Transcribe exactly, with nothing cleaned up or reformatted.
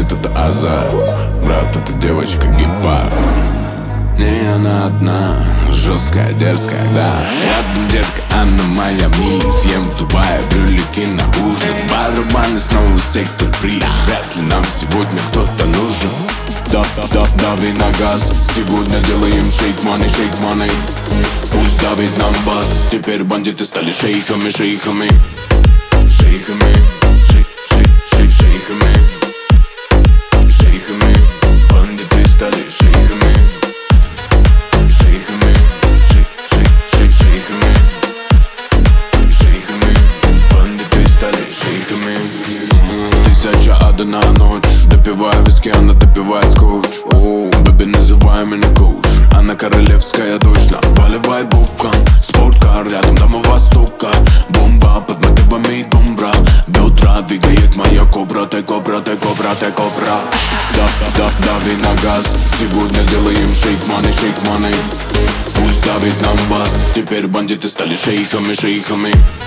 бандит, это азарт. Брат, это девочка гепард. Не она одна, жесткая, дерзкая, да. Рядом детка, она моя мисс. Ем в Дубае брюлики на ужин. Барабаны снова сектор приз. Вряд ли нам сегодня кто-то нужен. Да, да, дави на газ. Сегодня делаем шейк money, шейк money. Пусть давит нам бас. Теперь бандиты стали шейхами, шейхами. Шейхами, шейх, шейх, шейх, шейхами. Шейхами, бандиты стали шейхами. Шейхами, шейх, шейх, шейх, шейхами. Шейхами, бандиты стали шейхами. Тысяча ада на ночь. Допивая виски, она допивает скотч. Оу, бэби, называй меня коуч. Она королевская точно. Поливай букан, спорткар, рядом дома востока. Бомба под мотивами бомбра. До утра двигает моя кобра. Ты кобра, ты кобра, ты кобра. Да, да, дави на газ. Сегодня делаем шейк money, шейк money. Пусть давит нам бас. Теперь бандиты стали шейхами, шейхами.